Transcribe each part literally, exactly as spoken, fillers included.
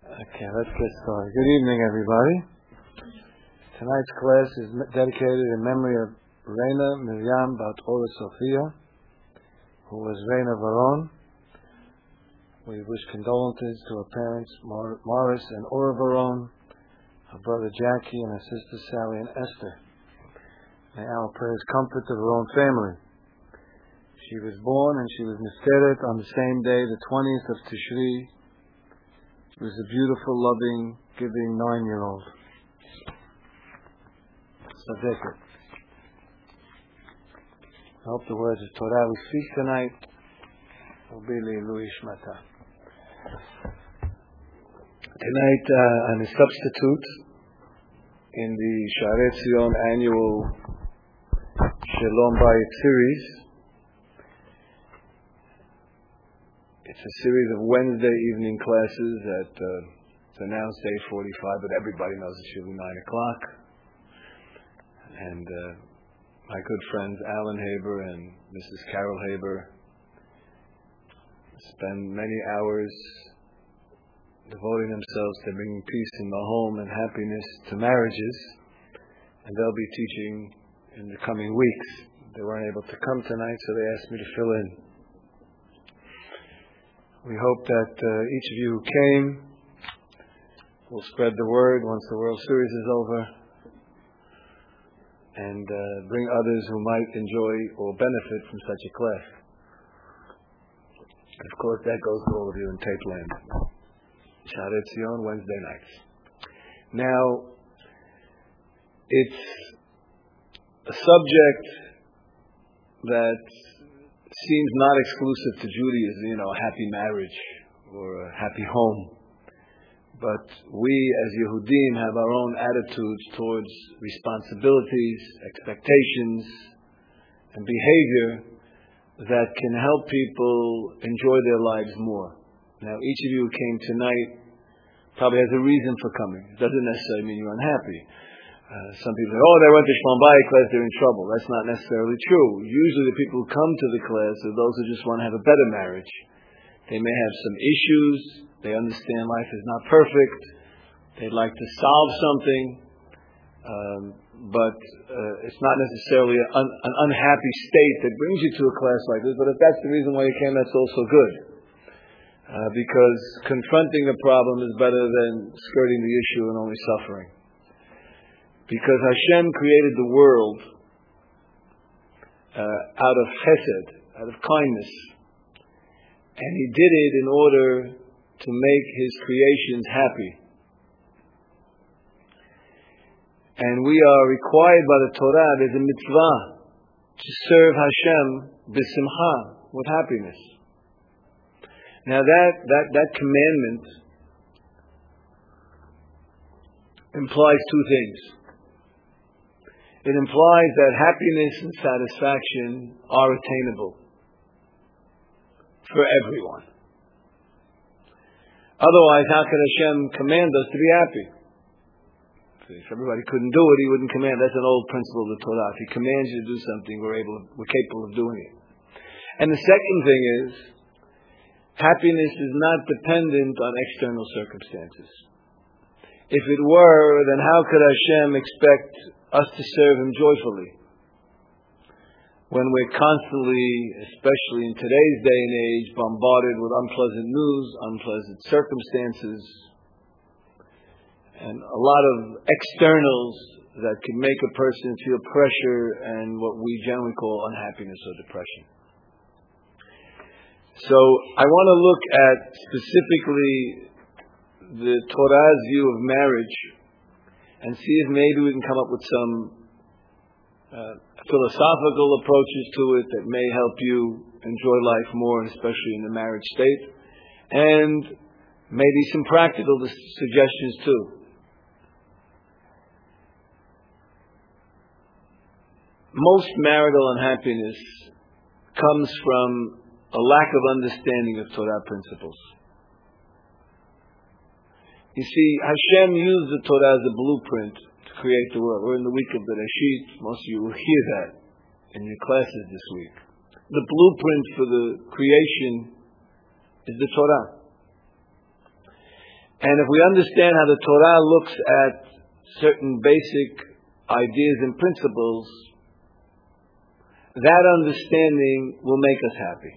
Okay, let's get started. Good evening, everybody. Tonight's class is dedicated in memory of Reina Miriam Bat Ora Sophia, who was Reina Varon. We wish condolences to her parents, Mar- Morris and Ora Varon, her brother Jackie, and her sisters Sally and Esther. May our prayers comfort the Varon family. She was born and she was nifkeret on the same day, the twentieth of Tishri. She was a beautiful, loving, giving nine-year-old. Sadeket. I hope the words of Torah we speak tonight will be Leilu Ishmata. Tonight, uh, I'm a substitute in the Sharei Tzion annual Shalom Bayit series. It's a series of Wednesday evening classes at uh, it's announced eight forty-five, but everybody knows it's usually nine o'clock. And uh, my good friends Alan Haber and Missus Carol Haber spend many hours devoting themselves to bringing peace in the home and happiness to marriages. And they'll be teaching in the coming weeks. They weren't able to come tonight, so they asked me to fill in. We hope that uh, each of you who came will spread the word once the World Series is over and uh, bring others who might enjoy or benefit from such a class. And of course, that goes to all of you in Tape Land. Sharei Tzion, Wednesday nights. Now, it's a subject that seems not exclusive to Judaism, you know, a happy marriage or a happy home. But we as Yehudim have our own attitudes towards responsibilities, expectations, and behavior that can help people enjoy their lives more. Now, each of you who came tonight probably has a reason for coming. It doesn't necessarily mean you're unhappy. Uh, some people say, oh, they went to Shalom Bayit class, they're in trouble. That's not necessarily true. Usually the people who come to the class are those who just want to have a better marriage. They may have some issues. They understand life is not perfect. They'd like to solve something. Um, but uh, it's not necessarily an, un, an unhappy state that brings you to a class like this. But if that's the reason why you came, that's also good. Uh, because confronting the problem is better than skirting the issue and only suffering. Because Hashem created the world uh, out of chesed, out of kindness. And He did it in order to make His creations happy. And we are required by the Torah, there's a mitzvah, to serve Hashem b'simcha, with happiness. Now that, that, that commandment implies two things. It implies that happiness and satisfaction are attainable for everyone. Otherwise, how could Hashem command us to be happy? If everybody couldn't do it, He wouldn't command. That's an old principle of the Torah. If He commands you to do something, we're able, we're capable of doing it. And the second thing is, happiness is not dependent on external circumstances. If it were, then how could Hashem expect us to serve Him joyfully when we're constantly, especially in today's day and age, bombarded with unpleasant news, unpleasant circumstances, and a lot of externals that can make a person feel pressure and what we generally call unhappiness or depression. So I want to look at specifically the Torah's view of marriage and see if maybe we can come up with some uh, philosophical approaches to it that may help you enjoy life more, especially in the marriage state, and maybe some practical suggestions too. Most marital unhappiness comes from a lack of understanding of Torah principles. You see, Hashem used the Torah as a blueprint to create the world. We're in the week of the Reshit. Most of you will hear that in your classes this week. The blueprint for the creation is the Torah. And if we understand how the Torah looks at certain basic ideas and principles, that understanding will make us happy.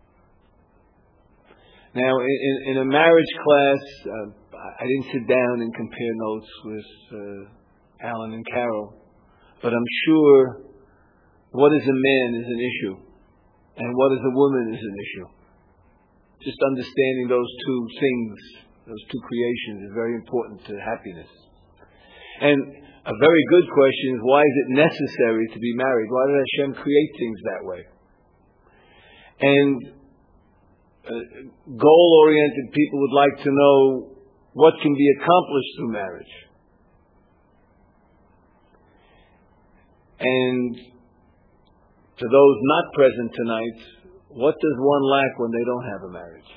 Now, in, in a marriage class, uh, I didn't sit down and compare notes with uh, Alan and Carol, but I'm sure what is a man is an issue, and what is a woman is an issue. Just understanding those two things, those two creations, is very important to happiness. And a very good question is, why is it necessary to be married? Why did Hashem create things that way? And uh, goal-oriented people would like to know what can be accomplished through marriage. And to those not present tonight, what does one lack when they don't have a marriage?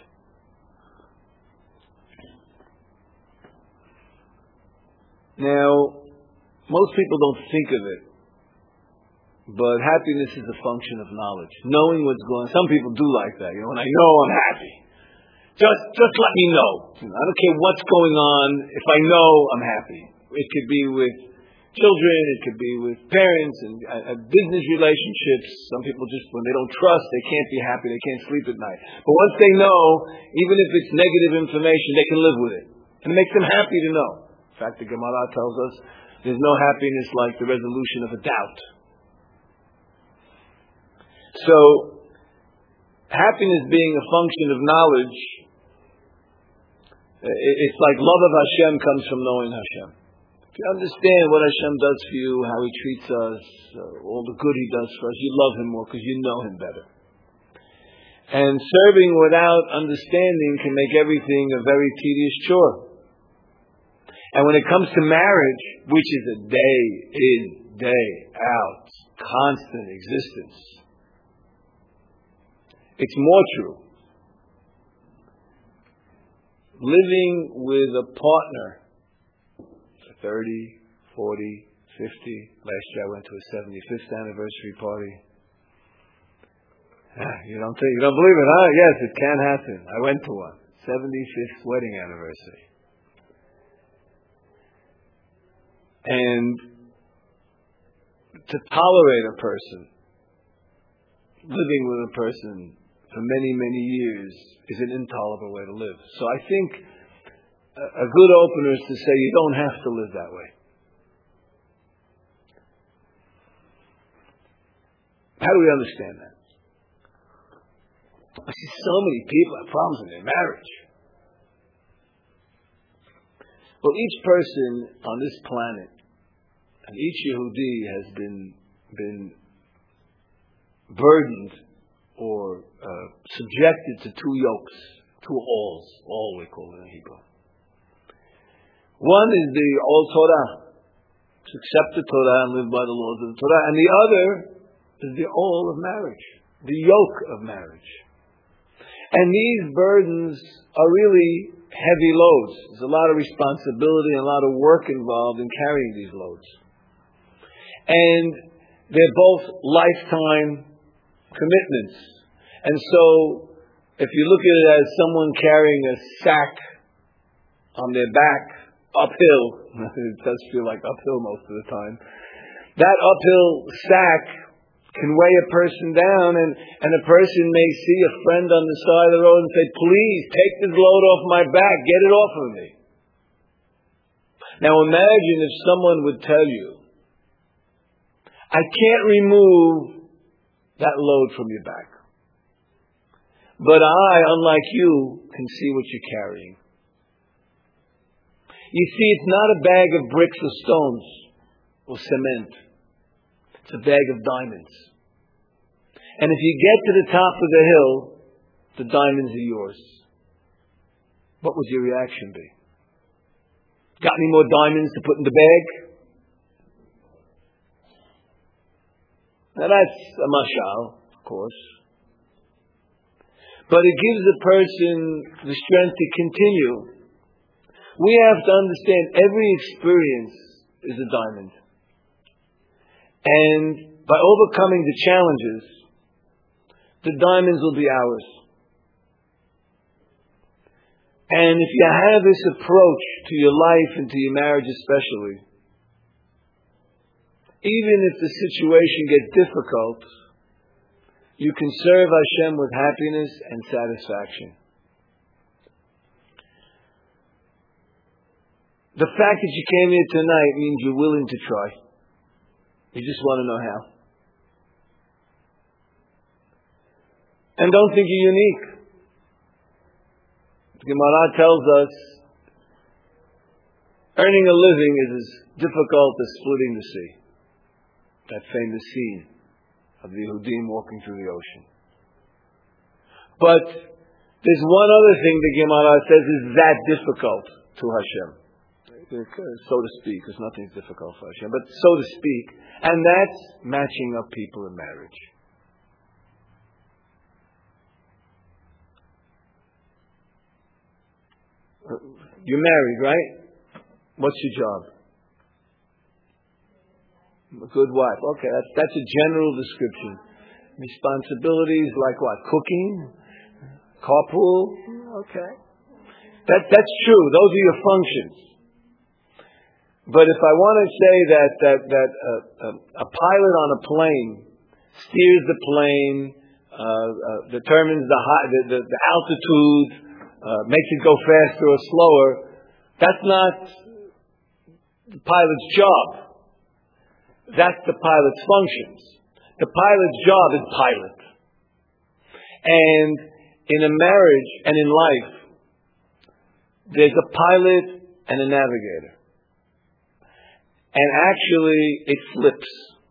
Now, most people don't think of it, but happiness is a function of knowledge. Knowing what's going on. Some people do like that. You know, when I know I'm happy, just just let me know. You know, I don't care what's going on. If I know, I'm happy. It could be with children, it could be with parents, and uh, business relationships. Some people just, when they don't trust, they can't be happy. They can't sleep at night. But once they know, even if it's negative information, they can live with it, and it makes them happy to know. In fact, the Gemara tells us there's no happiness like the resolution of a doubt. So, happiness being a function of knowledge, it's like love of Hashem comes from knowing Hashem. If you understand what Hashem does for you, how He treats us, uh, all the good He does for us, you love Him more because you know Him better. And serving without understanding can make everything a very tedious chore. And when it comes to marriage, which is a day in, day out, constant existence, it's more true. Living with a partner for thirty, forty, fifty. Last year I went to a seventy-fifth anniversary party. Ah, you don't think, you don't believe it, huh? Yes, it can happen. I went to one. seventy-fifth wedding anniversary. And to tolerate a person, living with a person for many, many years is an intolerable way to live. So I think a good opener is to say you don't have to live that way. How do we understand that? I see so many people have problems in their marriage. Well, each person on this planet, and each Yehudi has been been burdened or uh, subjected to two yokes, two alls, all we call it in Hebrew. One is the All Torah, to accept the Torah and live by the laws of the Torah, and the other is the all of marriage, the yoke of marriage. And these burdens are really heavy loads. There's a lot of responsibility and a lot of work involved in carrying these loads. And they're both lifetime commitments. And so, if you look at it as someone carrying a sack on their back, uphill, it does feel like uphill most of the time, that uphill sack can weigh a person down, and, and a person may see a friend on the side of the road and say, please, take this load off my back, get it off of me. Now imagine if someone would tell you, I can't remove that load from your back, but I, unlike you, can see what you're carrying. You see, it's not a bag of bricks or stones or cement. It's a bag of diamonds. And if you get to the top of the hill, the diamonds are yours. What would your reaction be? Got any more diamonds to put in the bag? Now that's a mashal, of course. But it gives the person the strength to continue. We have to understand every experience is a diamond. And by overcoming the challenges, the diamonds will be ours. And if you have this approach to your life and to your marriage especially, even if the situation gets difficult, you can serve Hashem with happiness and satisfaction. The fact that you came here tonight means you're willing to try. You just want to know how. And don't think you're unique. The Gemara tells us earning a living is as difficult as splitting the sea. That famous scene of the Yehudim walking through the ocean. But there's one other thing the Gemara says is that difficult to Hashem. So to speak, because nothing's difficult for Hashem, but so to speak, and that's matching up people in marriage. You're married, right? What's your job? A good wife. Okay, that's that's a general description. Responsibilities like what? Cooking? Carpool? Okay. That that's true. Those are your functions. But if I want to say that that that uh, uh, a pilot on a plane steers the plane, uh, uh, determines the high, the, the, the altitude, uh, makes it go faster or slower, that's not the pilot's job. That's the pilot's functions. The pilot's job is pilot. And in a marriage and in life, there's a pilot and a navigator. And actually, it flips.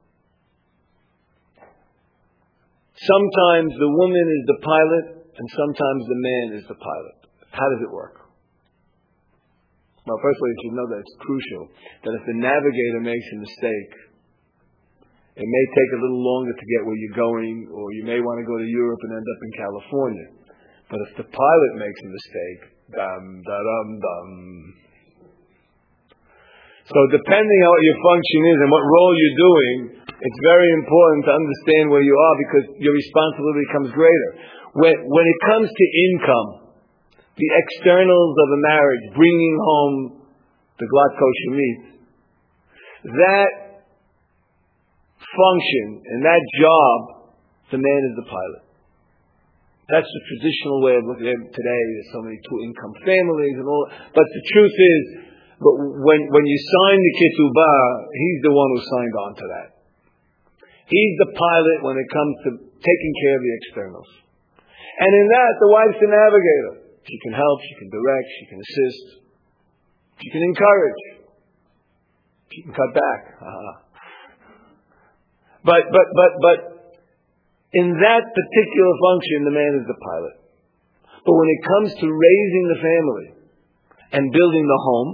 Sometimes the woman is the pilot, and sometimes the man is the pilot. How does it work? Well, first of all, you should know that it's crucial that if the navigator makes a mistake, it may take a little longer to get where you're going, or you may want to go to Europe and end up in California. But if the pilot makes a mistake, dum, da-dum, dum. So depending on what your function is and what role you're doing, it's very important to understand where you are because your responsibility becomes greater. When, when it comes to income, the externals of a marriage, bringing home the glatt kosher meat, that function and that job, the man is the pilot. That's the traditional way of looking at it today. There's so many two-income families and all. But the truth is, but when when you sign the ketubah, he's the one who signed on to that. He's the pilot when it comes to taking care of the externals. And in that, the wife's the navigator. She can help, she can direct, she can assist, she can encourage, she can cut back. Uh-huh. But but but but in that particular function, the man is the pilot. But when it comes to raising the family and building the home,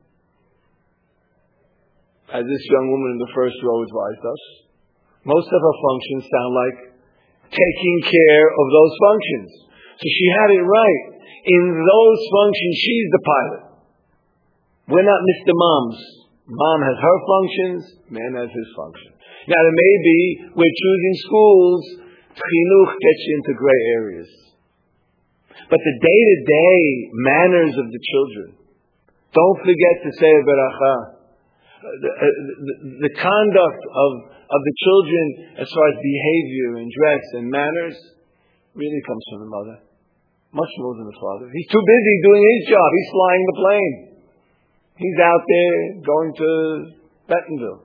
as this young woman in the first row advised us, most of her functions sound like taking care of those functions. So she had it right. In those functions, she's the pilot. We're not Mister Moms. Mom has her functions, man has his functions. Now, there may be, we're choosing schools, chinuch gets you into gray areas. But the day-to-day manners of the children, don't forget to say a beracha. The, uh, the, the conduct of, of the children as far as behavior and dress and manners really comes from the mother. Much more than the father. He's too busy doing his job. He's flying the plane. He's out there going to Bentonville.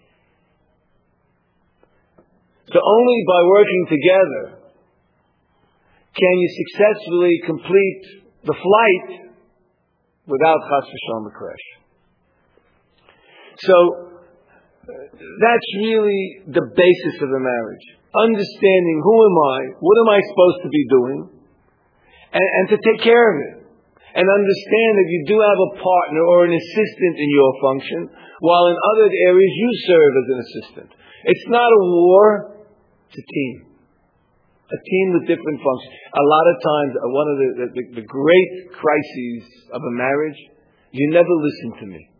So only by working together can you successfully complete the flight without chas v'shalom a crash. So that's really the basis of a marriage. Understanding who am I, what am I supposed to be doing, and, and to take care of it. And understand that you do have a partner or an assistant in your function, while in other areas you serve as an assistant. It's not a war, it's a team. A team with different functions. A lot of times, one of the, the, the great crises of a marriage, you never listen to me.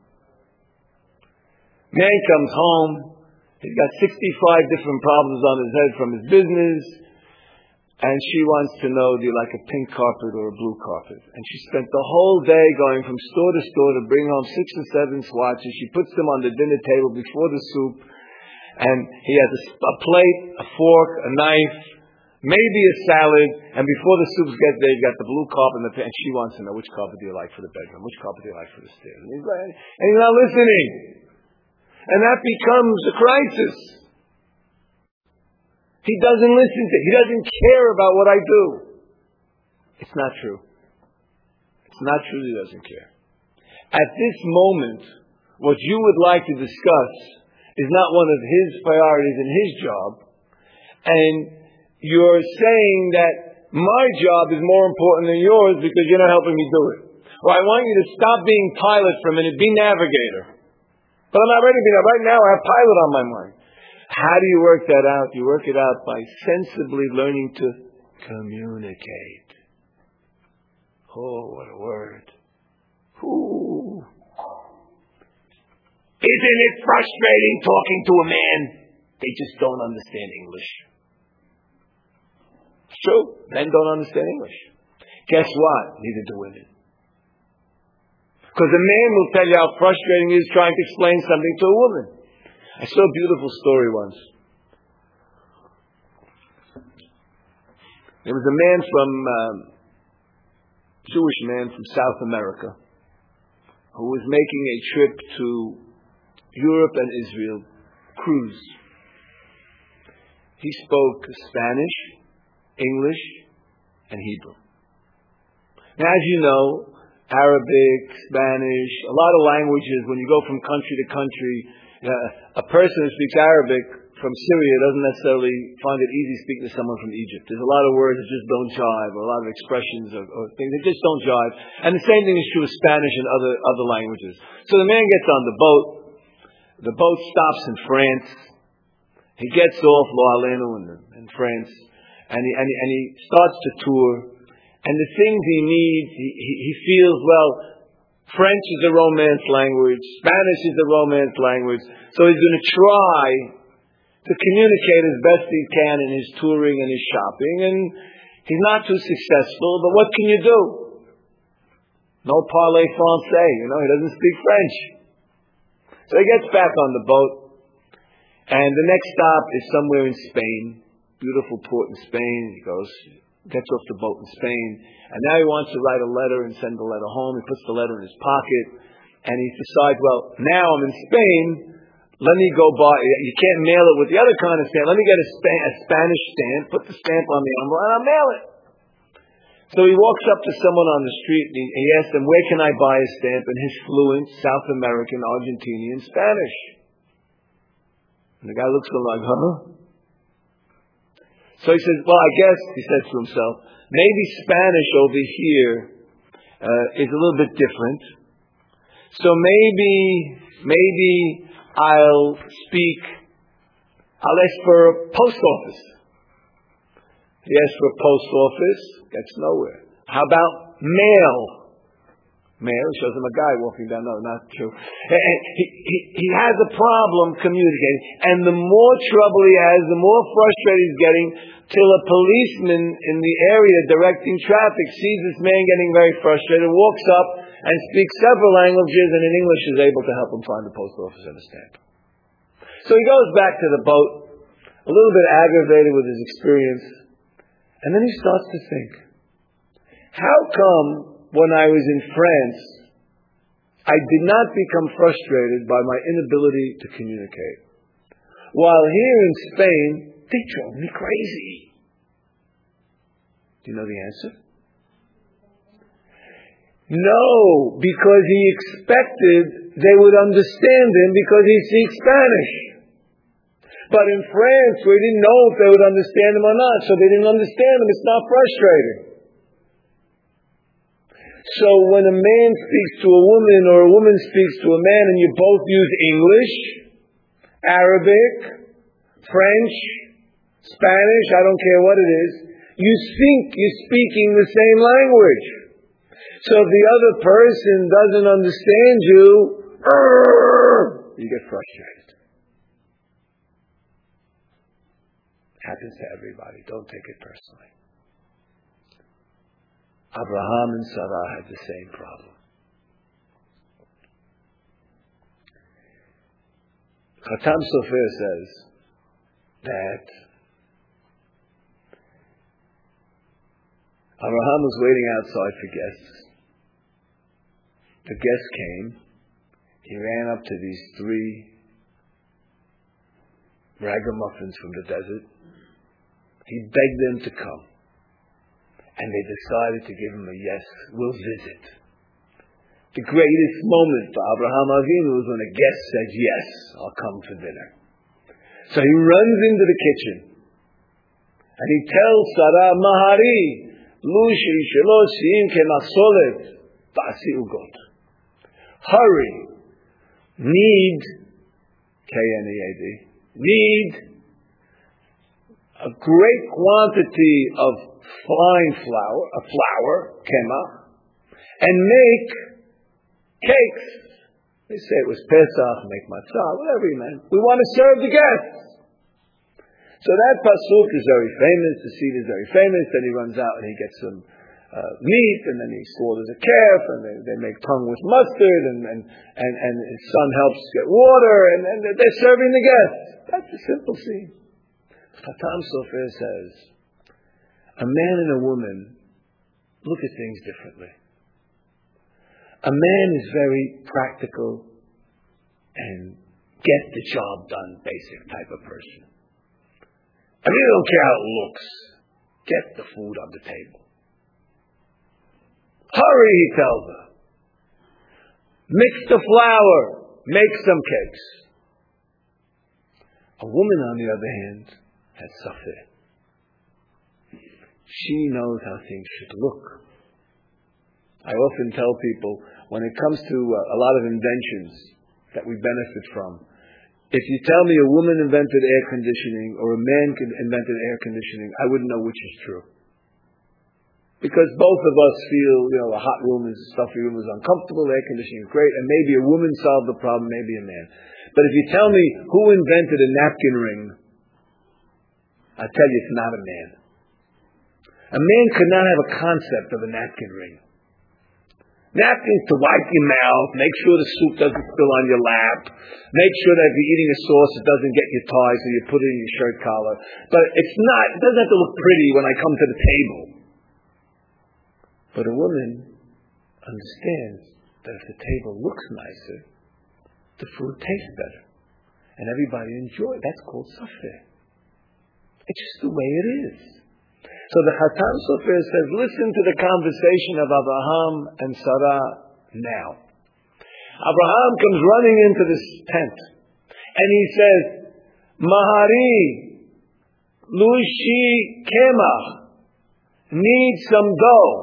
Man comes home, he's got sixty-five different problems on his head from his business, And she wants to know, do you like a pink carpet or a blue carpet? And she spent the whole day going from store to store to bring home six or seven swatches. She puts them on the dinner table before the soup. And he has a, a plate, a fork, a knife, maybe a salad. And before the soups get there, you've got the blue carpet and the pink. And she wants to know, which carpet do you like for the bedroom? Which carpet do you like for the stairs? And he's, like, and he's not listening. And that becomes a crisis. He doesn't listen to, he doesn't care about what I do. It's not true. It's not true he doesn't care. At this moment, what you would like to discuss is not one of his priorities in his job. And you're saying that my job is more important than yours because you're not helping me do it. Or I want you to stop being pilot for a minute, be navigator. But I'm not ready to be navigator. Right now I have pilot on my mind. How do you work that out? You work it out by sensibly learning to communicate. Oh, what a word. Ooh. Isn't it frustrating talking to a man? They just don't understand English. It's true. Men don't understand English. Guess what? Neither do women. Because a man will tell you how frustrating it is trying to explain something to a woman. I saw a beautiful story once. There was a man from, um, Jewish man from South America, who was making a trip to Europe and Israel, cruise. He spoke Spanish, English, and Hebrew. Now, as you know, Arabic, Spanish, a lot of languages, when you go from country to country, Uh, a person who speaks Arabic from Syria doesn't necessarily find it easy speaking to someone from Egypt. There's a lot of words that just don't jive, or a lot of expressions or, or things that just don't jive. And the same thing is true of Spanish and other other languages. So the man gets on the boat. The boat stops in France. He gets off Loaleno in, in France, and he, and, he, and he starts to tour. And the things he needs, he, he, he feels, well, French is a Romance language. Spanish is a Romance language. So he's going to try to communicate as best he can in his touring and his shopping. And he's not too successful, but what can you do? No parler français, you know, he doesn't speak French. So he gets back on the boat. And the next stop is somewhere in Spain. Beautiful port in Spain. He goes, gets off the boat in Spain. And now he wants to write a letter and send the letter home. He puts the letter in his pocket. And he decides, well, now I'm in Spain. Let me go buy, you can't mail it with the other kind of stamp. Let me get a, Sp- a Spanish stamp, put the stamp on the envelope, and I'll mail it. So he walks up to someone on the street and he, he asks them, where can I buy a stamp? In his fluent South American, Argentinian Spanish. And the guy looks at him like, huh? So he says, well, I guess, he says to himself, maybe Spanish over here uh, is a little bit different. So maybe, maybe I'll speak, I'll ask for a post office. He asks for a post office, gets nowhere. How about mail? Mail, shows him a guy walking down. No, not true. He, he, he has a problem communicating. And the more trouble he has, the more frustrated he's getting, till a policeman in the area directing traffic sees this man getting very frustrated, walks up and speaks several languages, and in English is able to help him find the post office and a stamp. So he goes back to the boat, a little bit aggravated with his experience, and then he starts to think, how come when I was in France, I did not become frustrated by my inability to communicate, while here in Spain, they drove me crazy? Do you know the answer? No, because he expected they would understand him because he speaks Spanish. But in France, we didn't know if they would understand him or not, so they didn't understand him. It's not frustrating. So when a man speaks to a woman or a woman speaks to a man and you both use English, Arabic, French, Spanish, I don't care what it is, you think you're speaking the same language. So if the other person doesn't understand you, you get frustrated. Happens to everybody. Don't take it personally. Abraham and Sarah had the same problem. Khatam Sofer says that Abraham was waiting outside for guests. The guests came. He ran up to these three ragamuffins from the desert. He begged them to come. And they decided to give him a yes, we'll visit. The greatest moment for Abraham Avinu was when a guest said, yes, I'll come for dinner. So he runs into the kitchen. And he tells Sarah, Mahari, Lushi, Sheloshim, Kemasolet, Basi Ugot. Hurry. Need, K N E A D, need a great quantity of fine flour, a flour, kemach, and make cakes. They say it was Pesach, make matzah, whatever he meant. We want to serve the guests. So that pasuk is very famous. The seed is very famous. Then he runs out and he gets some uh, meat, and then he slaughters a calf, and they, they make tongue with mustard, and, and, and, and his son helps get water, and, and they're serving the guests. That's a simple scene. Khatam Sofer says, a man and a woman look at things differently. A man is very practical and get the job done basic type of person. I really don't care how it looks. Get the food on the table. Hurry, he tells her. Mix the flour. Make some cakes. A woman, on the other hand, has safeh. She knows how things should look. I often tell people, when it comes to uh, a lot of inventions that we benefit from, if you tell me a woman invented air conditioning or a man invented air conditioning, I wouldn't know which is true. Because both of us feel, you know, a hot room is a stuffy room is uncomfortable, air conditioning is great, and maybe a woman solved the problem, maybe a man. But if you tell me who invented a napkin ring, I tell you it's not a man. A man could not have a concept of a napkin ring. Napkins to wipe your mouth, make sure the soup doesn't spill on your lap, make sure that if you're eating a sauce it doesn't get your tie so you put it in your shirt collar. But it's not, it doesn't have to look pretty when I come to the table. But a woman understands that if the table looks nicer, the food tastes better. And everybody enjoys it. That's called safeh. It's just the way it is. So the Khatam Sofer says, listen to the conversation of Abraham and Sarah now. Abraham comes running into this tent. And he says, Mahari, Lushi Kemach, need some dough.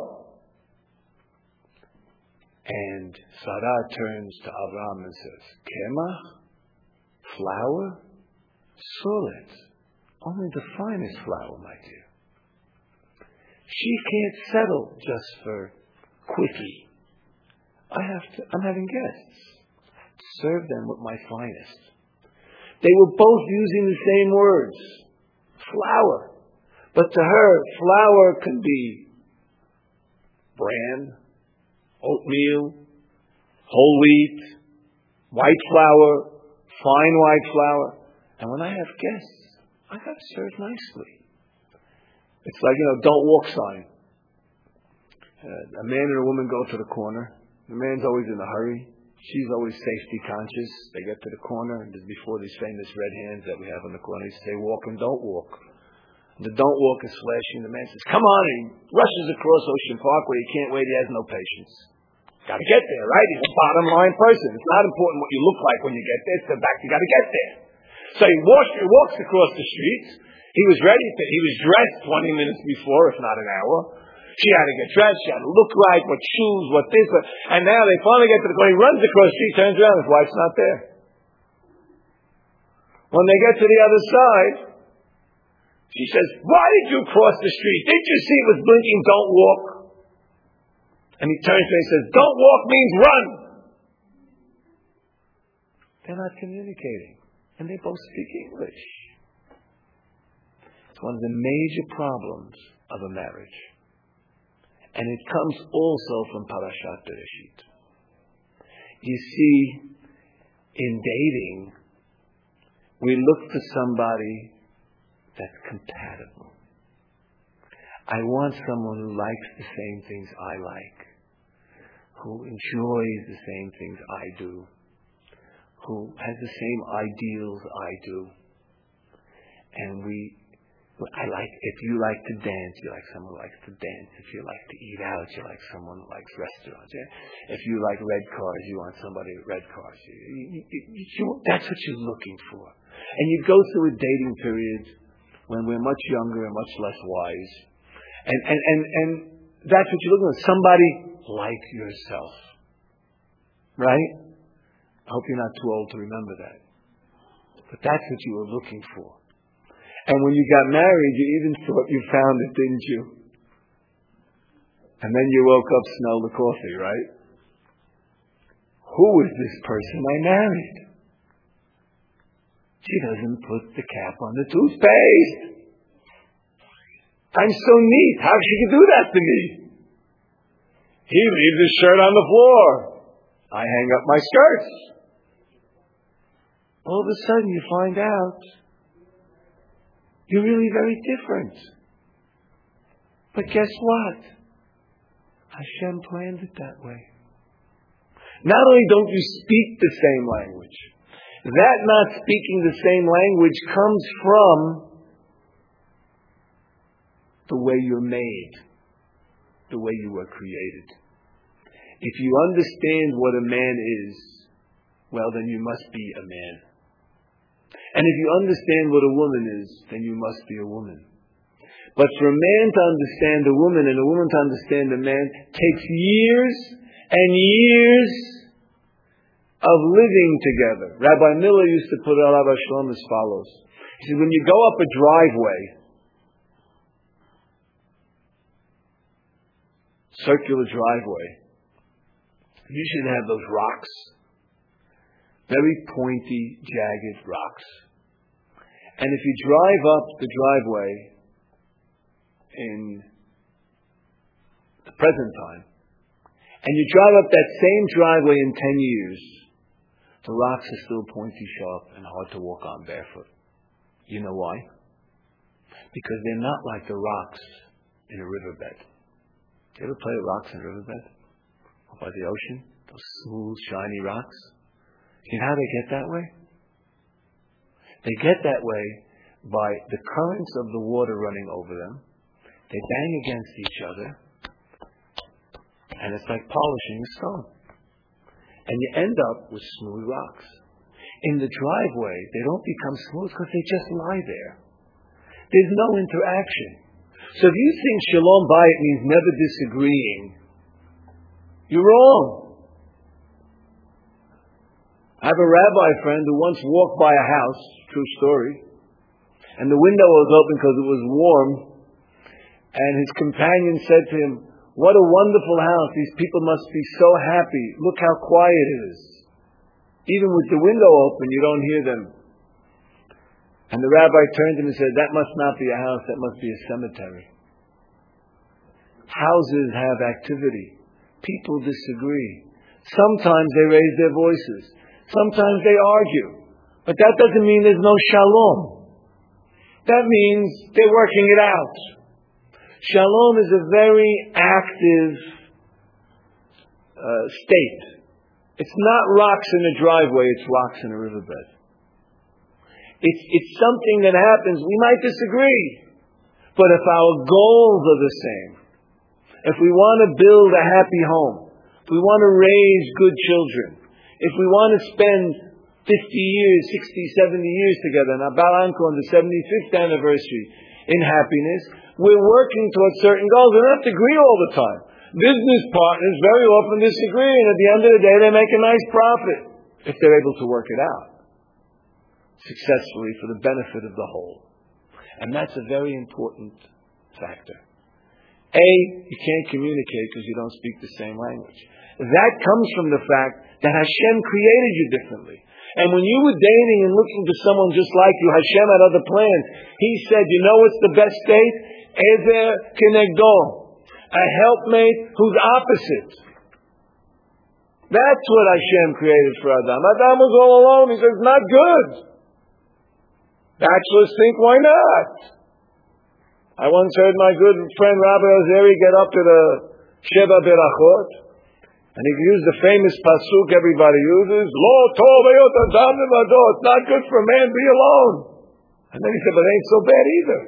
And Sarah turns to Abraham and says, Kemach? Flour? Solet. Only the finest flour, my dear. She can't settle just for quickie. I have to, I'm having guests. Serve them with my finest. They were both using the same words. Flour. But to her, flour could be bran, oatmeal, whole wheat, white flour, fine white flour. And when I have guests, I got to serve nicely. It's like, you know, don't walk sign. Uh, a man and a woman go to the corner. The man's always in a hurry. She's always safety conscious. They get to the corner, and before these famous red hands that we have on the corner, they say walk and don't walk. And the don't walk is flashing. The man says, come on. He rushes across Ocean Parkway. He can't wait. He has no patience. Got to get there, right? He's a bottom line person. It's not important what you look like when you get there. It's the fact you got to get there. So he walks, he walks across the street. He was ready. To, he was dressed twenty minutes before, if not an hour. She had to get dressed. She had to look right. What shoes? What this? What, and now they finally get to the corner. He runs across the street, turns around. His wife's not there. When they get to the other side, she says, "Why did you cross the street? Didn't you see it was blinking? Don't walk." And he turns to me and says, "Don't walk means run." They're not communicating, and they both speak English. It's one of the major problems of a marriage. And it comes also from Parashat Bereshit. You see, in dating, we look for somebody that's compatible. I want someone who likes the same things I like, who enjoys the same things I do, who has the same ideals I do. And we, I like, if you like to dance, you like someone who likes to dance. If you like to eat out, you like someone who likes restaurants. If you like red cars, you want somebody with red cars. You, you, you, you, that's what you're looking for. And you go through a dating period when we're much younger and much less wise. And, and, and, and that's what you're looking for. Somebody like yourself. Right? I hope you're not too old to remember that. But that's what you were looking for. And when you got married, you even thought you found it, didn't you? And then you woke up, smelled the coffee, right? Who is this person I married? She doesn't put the cap on the toothpaste. I'm so neat. How she could do that to me? He leaves his shirt on the floor. I hang up my skirts. All of a sudden you find out you're really very different. But guess what? Hashem planned it that way. Not only don't you speak the same language, that not speaking the same language comes from the way you're made, the way you were created. If you understand what a man is, well, then you must be a man. And if you understand what a woman is, then you must be a woman. But for a man to understand a woman and a woman to understand a man takes years and years of living together. Rabbi Miller used to put it on Rabbi Shalom as follows. He said, when you go up a driveway, circular driveway, you should have those rocks, very pointy, jagged rocks. And if you drive up the driveway in the present time, and you drive up that same driveway in ten years, the rocks are still pointy, sharp, and hard to walk on barefoot. You know why? Because they're not like the rocks in a riverbed. You ever play with rocks in a riverbed? Or by the ocean? Those smooth, shiny rocks? You know how they get that way? They get that way by the currents of the water running over them. They bang against each other, and it's like polishing a stone. And you end up with smooth rocks. In the driveway, they don't become smooth because they just lie there. There's no interaction. So if you think Shalom Bayit means never disagreeing, you're wrong. I have a rabbi friend who once walked by a house, true story, and the window was open because it was warm, and his companion said to him, "What a wonderful house. These people must be so happy. Look how quiet it is. Even with the window open, you don't hear them." And the rabbi turned to him and said, "That must not be a house, that must be a cemetery." Houses have activity. People disagree. Sometimes they raise their voices. Sometimes they argue. But that doesn't mean there's no shalom. That means they're working it out. Shalom is a very active uh, state. It's not rocks in a driveway, it's rocks in a riverbed. It's, it's something that happens. We might disagree. But if our goals are the same, if we want to build a happy home, if we want to raise good children, if we want to spend fifty years, sixty, seventy years together, and Abal Anko on the seventy-fifth anniversary in happiness, we're working towards certain goals. We don't have to agree all the time. Business partners very often disagree, and at the end of the day, they make a nice profit if they're able to work it out successfully for the benefit of the whole. And that's a very important factor. A, you can't communicate because you don't speak the same language. That comes from the fact that Hashem created you differently. And when you were dating and looking for someone just like you, Hashem had other plans. He said, you know what's the best state? Ezer kenegdo. a helpmate who's opposite. That's what Hashem created for Adam. Adam was all alone. He says, not good. Bachelors think, why not? I once heard my good friend Rabbi Ozeri get up to the Sheva Berachot, and he used the famous pasuk everybody uses, Lo tov hayot adam levado. It's not good for a man to be alone. And then he said, but it ain't so bad either.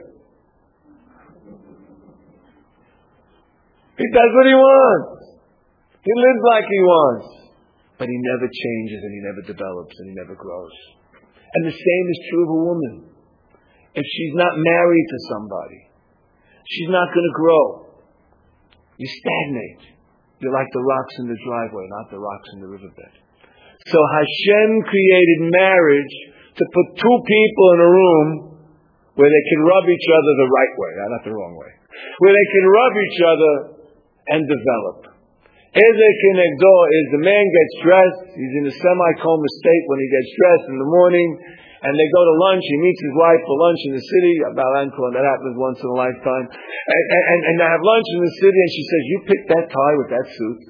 He does what he wants. He lives like he wants. But he never changes and he never develops and he never grows. And the same is true of a woman. If she's not married to somebody, she's not going to grow. You stagnate. You're like the rocks in the driveway, not the rocks in the riverbed. So Hashem created marriage to put two people in a room where they can rub each other the right way, not the wrong way. Where they can rub each other and develop. Eze Kenegdo is the man gets dressed, he's in a semi-coma state when he gets dressed in the morning, and they go to lunch, he meets his wife for lunch in the city, Balanko, and that happens once in a lifetime, and, and, and they have lunch in the city, and she says, you picked that tie with that suit?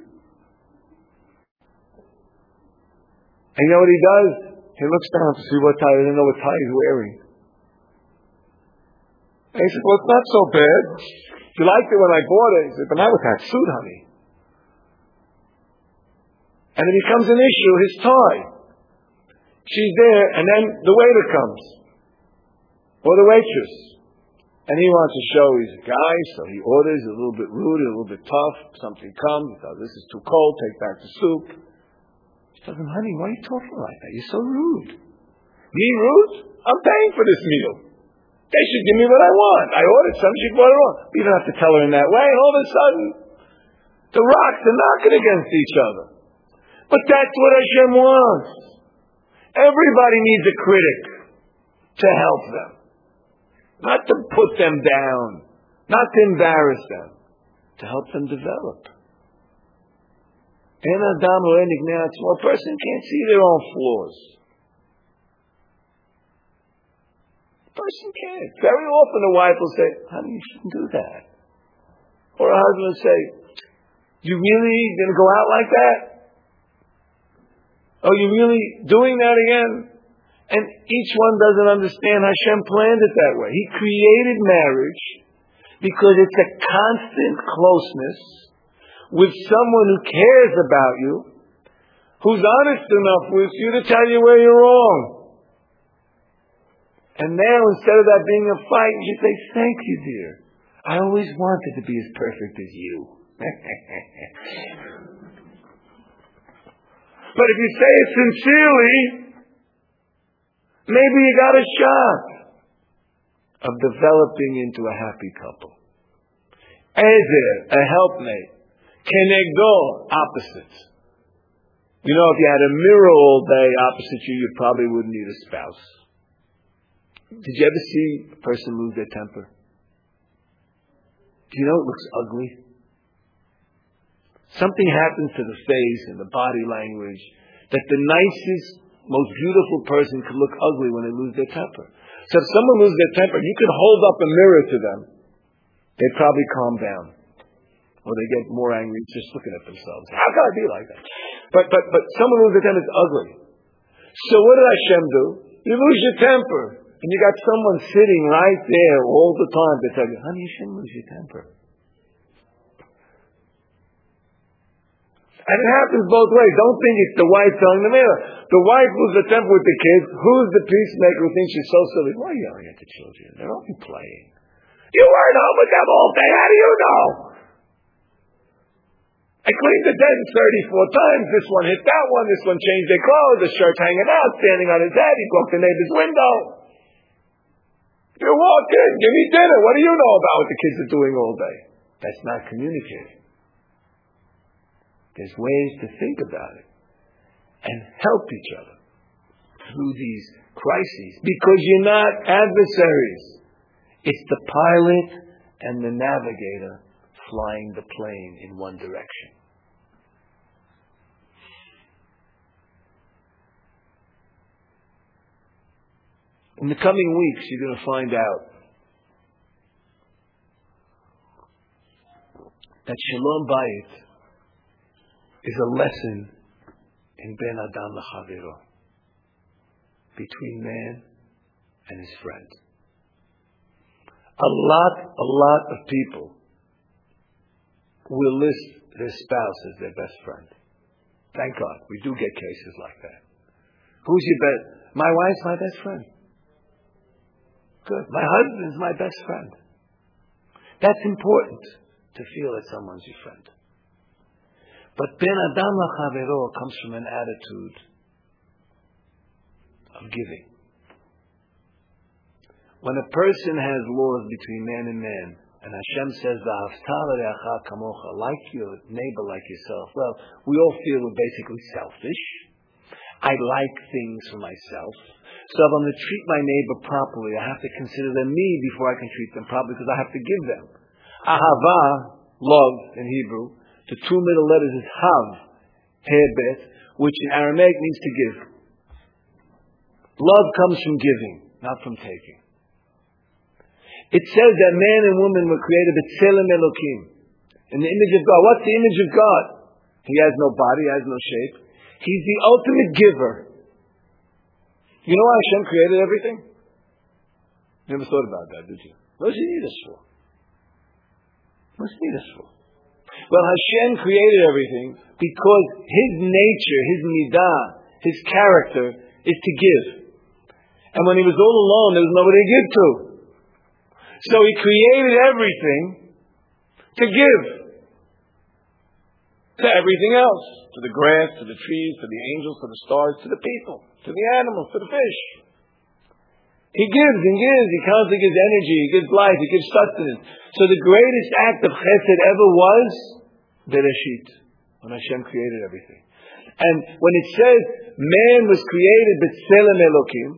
And you know what he does? He looks down to see what tie, he doesn't know what tie he's wearing. And he says, well, it's not so bad. You liked it when I bought it. He said, but not with that suit, honey. And it becomes an issue, his tie. She's there, and then the waiter comes. Or the waitress. And he wants to show he's a guy, so he orders a little bit rude, a little bit tough. Something comes, he says, this is too cold, take back the soup. She tells him, honey, why are you talking like that? You're so rude. Me rude? I'm paying for this meal. They should give me what I want. I ordered something, she brought it on. You don't have to tell her in that way, and all of a sudden, the rocks are knocking against each other. But that's what Hashem wants. Everybody needs a critic to help them. Not to put them down. Not to embarrass them. To help them develop. En Adam lo en ignei atzmo. A person can't see their own flaws. A person can't. Very often a wife will say, honey, you shouldn't do that. Or a husband will say, you really going to go out like that? Are you really doing that again? And each one doesn't understand Hashem planned it that way. He created marriage because it's a constant closeness with someone who cares about you, who's honest enough with you to tell you where you're wrong. And now, instead of that being a fight, you say, thank you, dear. I always wanted to be as perfect as you. But if you say it sincerely, maybe you got a shot of developing into a happy couple. Ezer, a helpmate. Kenegdo, opposite. You know, if you had a mirror all day opposite you, you probably wouldn't need a spouse. Did you ever see a person lose their temper? Do you know it looks ugly? Something happens to the face and the body language that the nicest, most beautiful person could look ugly when they lose their temper. So if someone loses their temper, you could hold up a mirror to them. They'd probably calm down. Or they get more angry just looking at themselves. How can I be like that? But but but someone loses their temper is ugly. So what did Hashem do? You lose your temper. And you got someone sitting right there all the time to tell you, honey, you shouldn't lose your temper. And it happens both ways. Don't think it's the wife telling the man. The wife loses the temper with the kids. Who's the peacemaker who thinks she's so silly? Why are you yelling at the children? They're only playing. You weren't home with them all day. How do you know? I cleaned the den thirty-four times. This one hit that one. This one changed their clothes. The shirt's hanging out, standing on his head. He broke the neighbor's window. You walk in, give me dinner. What do you know about what the kids are doing all day? That's not communicating. There's ways to think about it and help each other through these crises because you're not adversaries. It's the pilot and the navigator flying the plane in one direction. In the coming weeks, you're going to find out that Shalom Bayit is a lesson in Ben Adam L'Chaviro, between man and his friend. A lot, a lot of people will list their spouse as their best friend. Thank God, we do get cases like that. Who's your best? My wife's my best friend. Good. My husband's my best friend. That's important, to feel that someone's your friend. But Ben Adam L'Chaviro comes from an attitude of giving. When a person has laws between man and man, and Hashem says, like your neighbor like yourself, well, we all feel we're basically selfish. I like things for myself. So if I'm going to treat my neighbor properly, I have to consider them me before I can treat them properly, because I have to give them. Ahava, love in Hebrew, the two middle letters is Hav, Hebet, which in Aramaic means to give. Love comes from giving, not from taking. It says that man and woman were created b'tselem Elokim, in the image of God. What's the image of God? He has no body, he has no shape. He's the ultimate giver. You know why Hashem created everything? You never thought about that, did you? What does He need us for? What does He need us for? Well, Hashem created everything because His nature, His midah, His character is to give. And when He was all alone, there was nobody to give to. So He created everything to give. To everything else. To the grass, to the trees, to the angels, to the stars, to the people, to the animals, to the fish. He gives and gives. He constantly gives energy. He gives life. He gives sustenance. So the greatest act of chesed ever was Bereshit, when Hashem created everything. And when it says man was created b'tselem Elokim,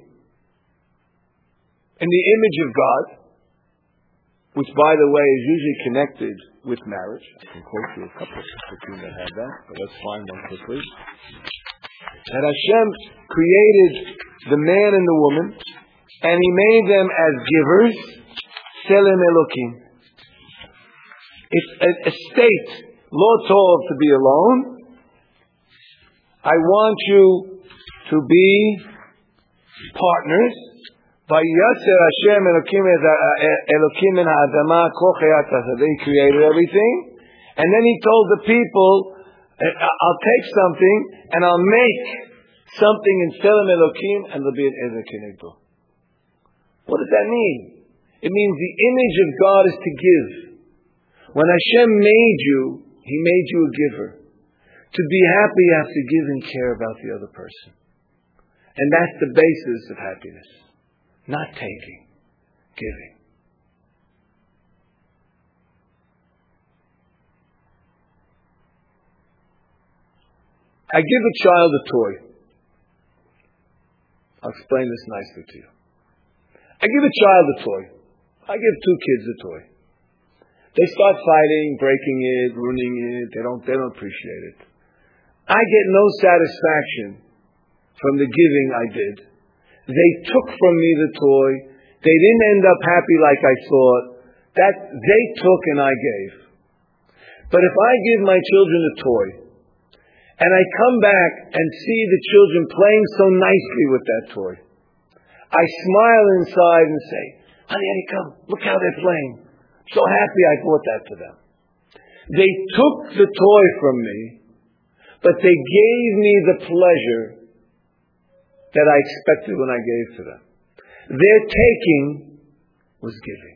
in the image of God, which, by the way, is usually connected with marriage. I can quote you a couple of people that have that, but let's find one quickly. That Hashem created the man and the woman, and He made them as givers, Selem Elokim. It's a, a state, Lo Tov, to be alone. I want you to be partners. Vayatzer Hashem Elokim Elokim en ha'adama kol chayat ha'aseh. He created everything, and then He told the people, "I'll take something and I'll make something in Selem Elokim, and there'll be an Ezer Kenegdo." What does that mean? It means the image of God is to give. When Hashem made you, He made you a giver. To be happy, you have to give and care about the other person, and that's the basis of happiness. Not taking, giving. I give a child a toy. I'll explain this nicely to you. I give a child a toy. I give two kids a toy. They start fighting, breaking it, ruining it. They don't, they don't appreciate it. I get no satisfaction from the giving I did. They took from me the toy. They didn't end up happy like I thought. That they took and I gave. But if I give my children a toy, and I come back and see the children playing so nicely with that toy, I smile inside and say, "Honey, honey, come. Look how they're playing. I'm so happy I bought that for them." They took the toy from me, but they gave me the pleasure that I expected when I gave to them. Their taking was giving.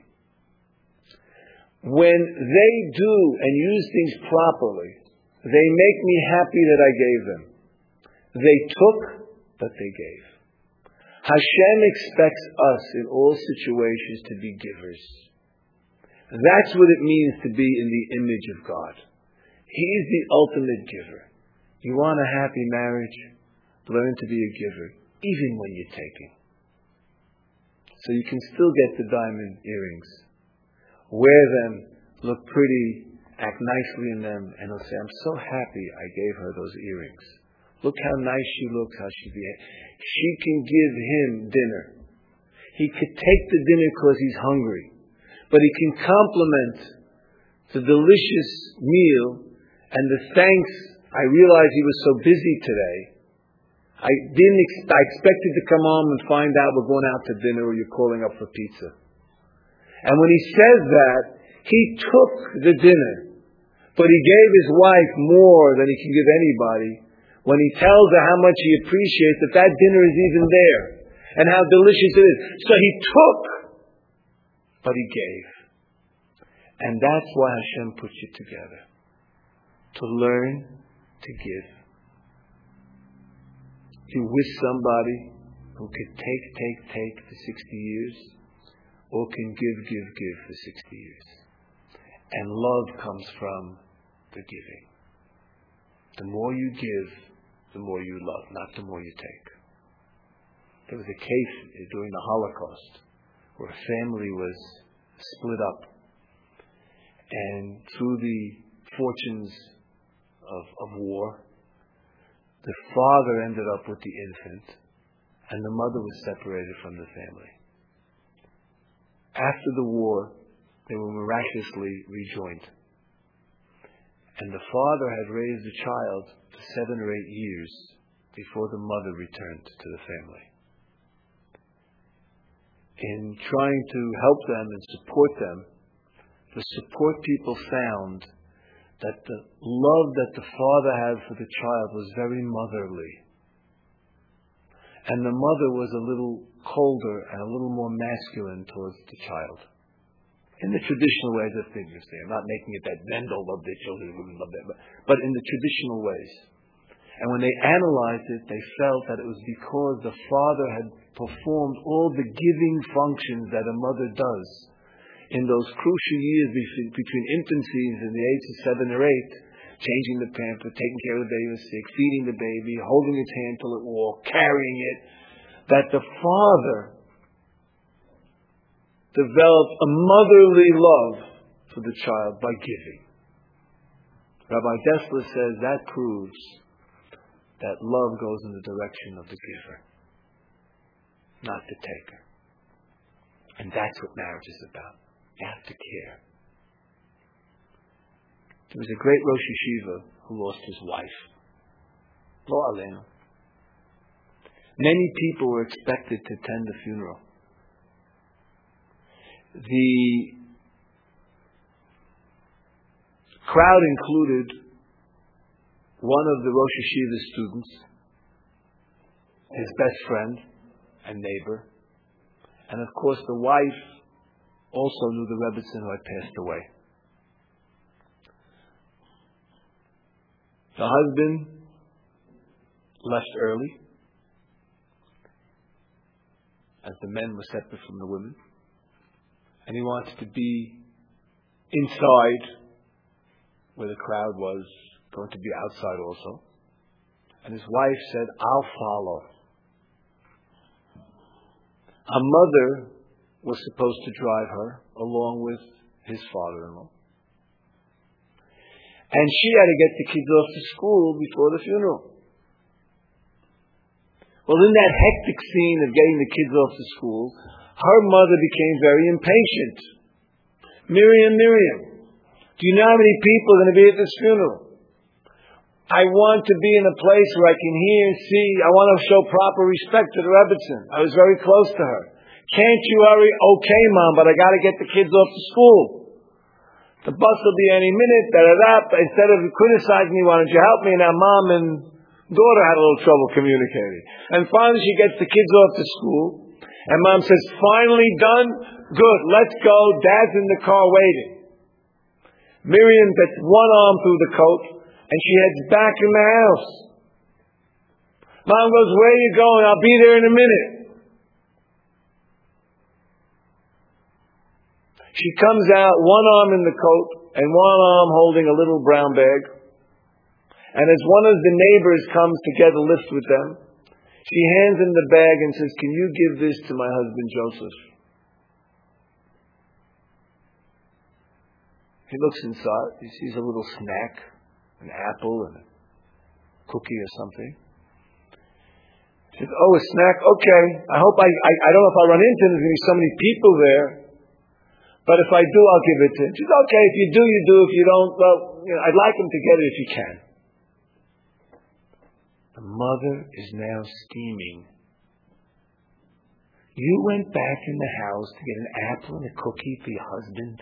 When they do and use things properly, they make me happy that I gave them. They took, but they gave. Hashem expects us in all situations to be givers. That's what it means to be in the image of God. He is the ultimate giver. You want a happy marriage? Learn to be a giver, even when you're taking. So you can still get the diamond earrings. Wear them, look pretty, act nicely in them, and he'll say, "I'm so happy I gave her those earrings. Look how nice she looks, how she behaves." She can give him dinner. He could take the dinner because he's hungry. But he can compliment the delicious meal, and the thanks. I realized he was so busy today. I didn't. Ex- I expected to come home and find out we're going out to dinner or you're calling up for pizza. And when he says that, he took the dinner, but he gave his wife more than he can give anybody when he tells her how much he appreciates that that dinner is even there and how delicious it is. So he took, but he gave. And that's why Hashem puts you together. To learn to give. You're with somebody who can take, take, take for sixty years, or can give, give, give for sixty years. And love comes from the giving. The more you give, the more you love, not the more you take. There was a case during the Holocaust where a family was split up. And through the fortunes of, of war, the father ended up with the infant, and the mother was separated from the family. After the war, they were miraculously rejoined. And the father had raised the child for seven or eight years before the mother returned to the family. In trying to help them and support them, the support people found that the love that the father had for the child was very motherly. And the mother was a little colder and a little more masculine towards the child. In the traditional ways of things, you see. I'm not making it that men don't love their children, women love them, but, but in the traditional ways. And when they analyzed it, they felt that it was because the father had performed all the giving functions that a mother does in those crucial years between, between infancy and the age of seven or eight, changing the pamper, taking care of the baby who was sick, feeding the baby, holding its hand till it walked, carrying it, that the father developed a motherly love for the child by giving. Rabbi Dessler says that proves that love goes in the direction of the giver, not the taker. And that's what marriage is about. You have to care. There was a great Rosh Yeshiva who lost his wife. Lo aleinu. Many people were expected to attend the funeral. The crowd included one of the Rosh Yeshiva's students, his best friend and neighbor, and of course the wife also knew the Rebbitzin who had passed away. The husband left early, as the men were separate from the women, and he wanted to be inside where the crowd was going to be outside also. And his wife said, "I'll follow." Her mother was supposed to drive her along with his father-in-law. And she had to get the kids off to school before the funeral. Well, in that hectic scene of getting the kids off to school, her mother became very impatient. "Miriam, Miriam, do you know how many people are going to be at this funeral? I want to be in a place where I can hear, see, I want to show proper respect to the Rebbitzin." I was very close to her. "Can't you hurry?" "Okay, Mom, but I got to get the kids off to school. The bus will be any minute, da-da-da." Instead of criticizing me, "Why don't you help me?" Now Mom and daughter had a little trouble communicating. And finally she gets the kids off to school. And Mom says, "Finally done? Good, let's go. Dad's in the car waiting." Miriam gets one arm through the coat and she heads back in the house. Mom goes, "Where are you going? I'll be there in a minute." She comes out, one arm in the coat and one arm holding a little brown bag. And as one of the neighbors comes to get a lift with them, she hands him the bag and says, "Can you give this to my husband Joseph?" He looks inside. He sees a little snack, an apple and a cookie or something. He says, "Oh, a snack? Okay. I hope I, I, I don't know if I run into him. There's going to be so many people there. But if I do, I'll give it to him. She says, okay, if you do, you do. If you don't, well, you know, I'd like him to get it if you can. The mother is now scheming. You went back in the house to get an apple and a cookie for your husband.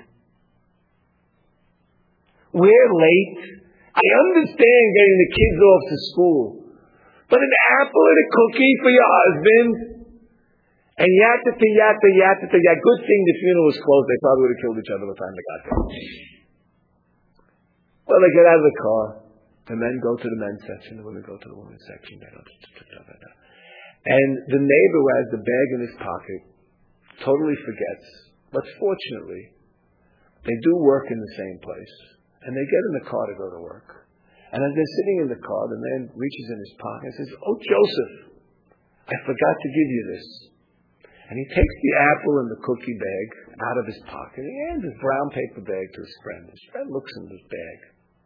We're late. I understand getting the kids off to school. But an apple and a cookie for your husband? And yatta-ta, yatta, yatta-ta, yatta. Good thing the funeral was closed. They probably would have killed each other by the time they got there. Well, they get out of the car. The men go to the men's section. The women go to the women's section. And the neighbor who has the bag in his pocket totally forgets. But fortunately, they do work in the same place. And they get in the car to go to work. And as they're sitting in the car, the man reaches in his pocket and says, "Oh, Joseph, I forgot to give you this." And he takes the apple and the cookie bag out of his pocket. He hands his brown paper bag to his friend. His friend looks in his bag.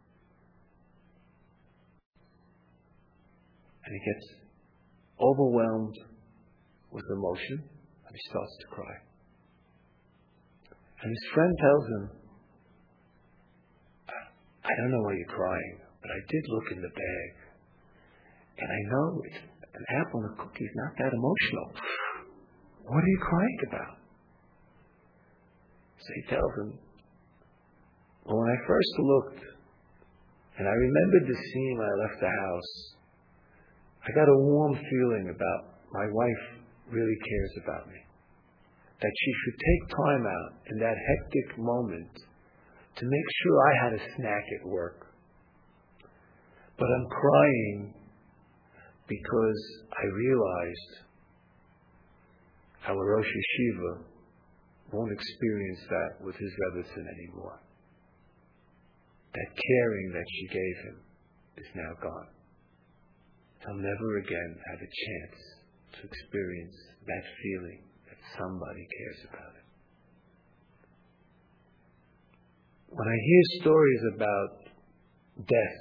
And he gets overwhelmed with emotion. And he starts to cry. And his friend tells him, "I don't know why you're crying, but I did look in the bag. And I know it's an apple and a cookie is not that emotional. What are you crying about?" So he tells him, "Well, when I first looked, and I remembered the scene when I left the house, I got a warm feeling about my wife really cares about me. That she should take time out in that hectic moment to make sure I had a snack at work. But I'm crying because I realized our Rosh Yeshiva won't experience that with his Rebbetzin anymore. That caring that she gave him is now gone. He'll never again have a chance to experience that feeling that somebody cares about him." When I hear stories about death,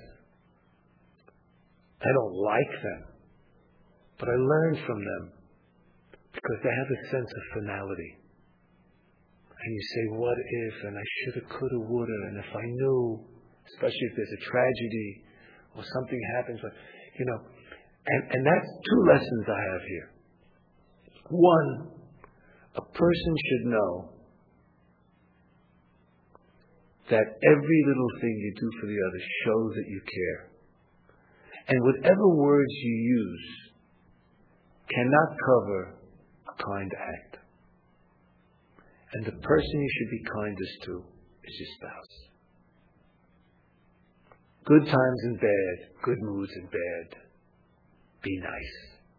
I don't like them, but I learn from them because they have a sense of finality. And you say, what if, and I shoulda, coulda, woulda, and if I knew, especially if there's a tragedy or something happens, you know, and, and that's two lessons I have here. One, a person should know that every little thing you do for the other shows that you care. And whatever words you use cannot cover a kind act. And the person you should be kindest to is your spouse. Good times and bad, good moods and bad. Be nice.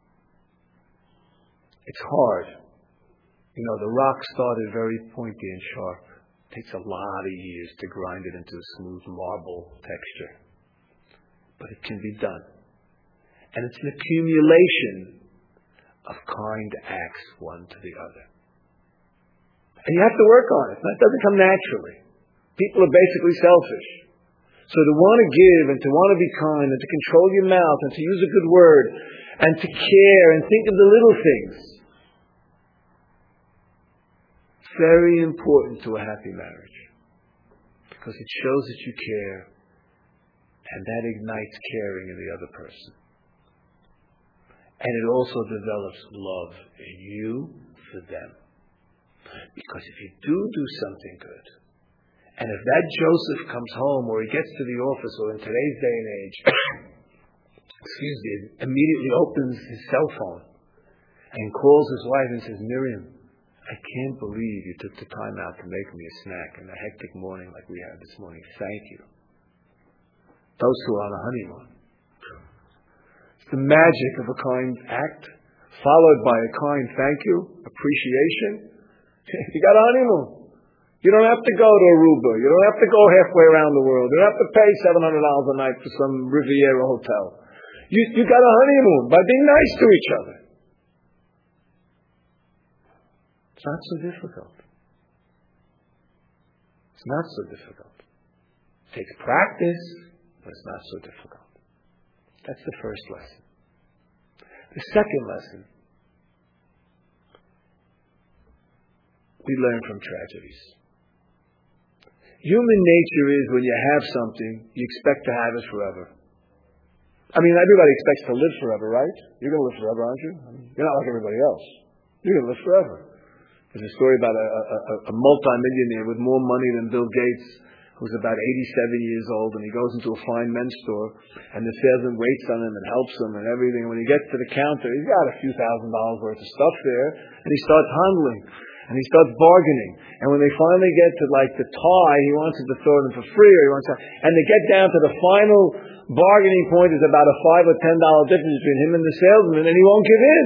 It's hard. You know, the rock started very pointy and sharp. It takes a lot of years to grind it into a smooth marble texture. But it can be done. And it's an accumulation of kind acts one to the other. And you have to work on it. It doesn't come naturally. People are basically selfish. So to want to give and to want to be kind and to control your mouth and to use a good word and to care and think of the little things. It's very important to a happy marriage because it shows that you care and that ignites caring in the other person. And it also develops love in you for them. Because if you do do something good, and if that Joseph comes home or he gets to the office or in today's day and age, excuse me, immediately opens his cell phone and calls his wife and says, "Miriam, I can't believe you took the time out to make me a snack in a hectic morning like we had this morning. Thank you." Those who are on a honeymoon. It's the magic of a kind act, followed by a kind thank you, appreciation. You got a honeymoon. You don't have to go to Aruba. You don't have to go halfway around the world. You don't have to pay seven hundred dollars a night for some Riviera hotel. You, you got a honeymoon by being nice to each other. It's not so difficult. It's not so difficult. It takes practice, but it's not so difficult. That's the first lesson. The second lesson, we learn from tragedies. Human nature is when you have something, you expect to have it forever. I mean, everybody expects to live forever, right? You're going to live forever, aren't you? I mean, you're not like everybody else. You're going to live forever. There's a story about a, a, a multi-millionaire with more money than Bill Gates, who's about eighty-seven years old, and he goes into a fine men's store, and the salesman waits on him and helps him and everything. And when he gets to the counter, he's got a few thousand dollars worth of stuff there, and he starts handling, and he starts bargaining. And when they finally get to like the tie, he wants it to throw them for free, or he wants to, and they get down to the final bargaining point is about a five or ten dollar difference between him and the salesman, and he won't give in.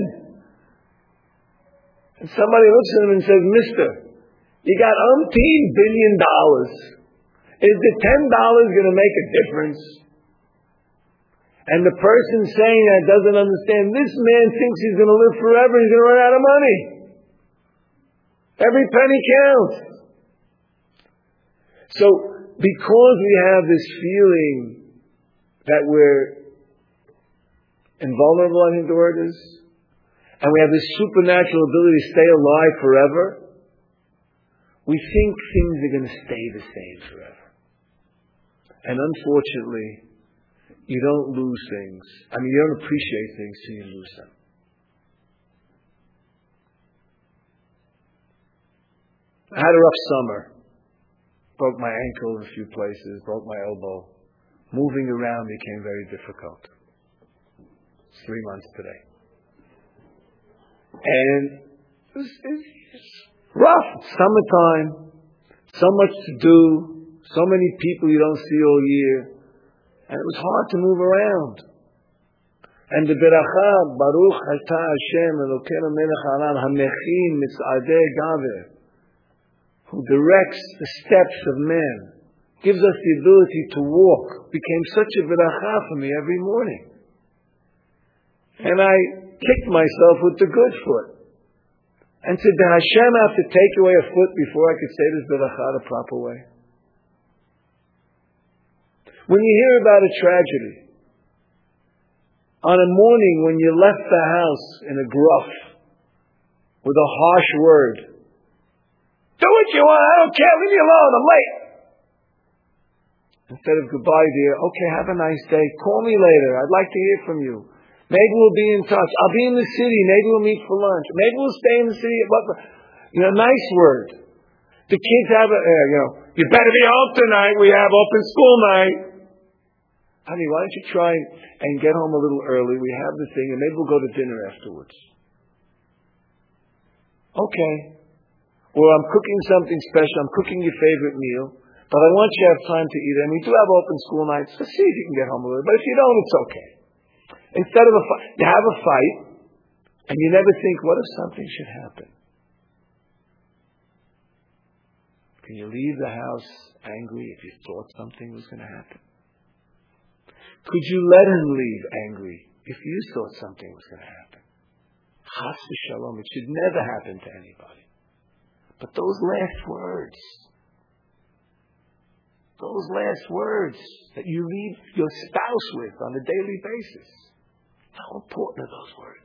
And somebody looks at him and says, "Mister, you got umpteen billion dollars. Is the ten dollars going to make a difference?" And the person saying that doesn't understand. This man thinks he's going to live forever. He's going to run out of money. Every penny counts. So, because we have this feeling that we're invulnerable, I think the word is, and we have this supernatural ability to stay alive forever, we think things are going to stay the same forever. And unfortunately, you don't lose things. I mean, you don't appreciate things till you lose them. I had a rough summer. Broke my ankle in a few places, broke my elbow. Moving around became very difficult. It's three months today. And it was, it was rough. Summertime. So much to do. So many people you don't see all year. And it was hard to move around. And the beracha, Baruch Ata Hashem Elokeinu melech ha'olam hamechin mitzadei gaver, who directs the steps of men, gives us the ability to walk, became such a beracha for me every morning. And I kicked myself with the good foot. And said, did Hashem have to take away a foot before I could say this beracha the proper way? When you hear about a tragedy, on a morning when you left the house in a gruff, with a harsh word, do what you want, I don't care, leave me alone, I'm late. Instead of goodbye dear, okay, have a nice day, call me later, I'd like to hear from you. Maybe we'll be in touch. I'll be in the city, maybe we'll meet for lunch. Maybe we'll stay in the city. You know, nice word. The kids have a, uh, you know, you better be home tonight, we have open school night. Honey, why don't you try and get home a little early? We have the thing, and maybe we'll go to dinner afterwards. Okay. Or I'm cooking something special. I'm cooking your favorite meal, but I want you to have time to eat. And we do have open school nights. So see if you can get home a little. But if you don't, it's okay. Instead of a fight, you have a fight, and you never think, what if something should happen? Can you leave the house angry if you thought something was going to happen? Could you let him leave angry if you thought something was going to happen? Chas v'shalom, it should never happen to anybody. But those last words, those last words that you leave your spouse with on a daily basis, how important are those words?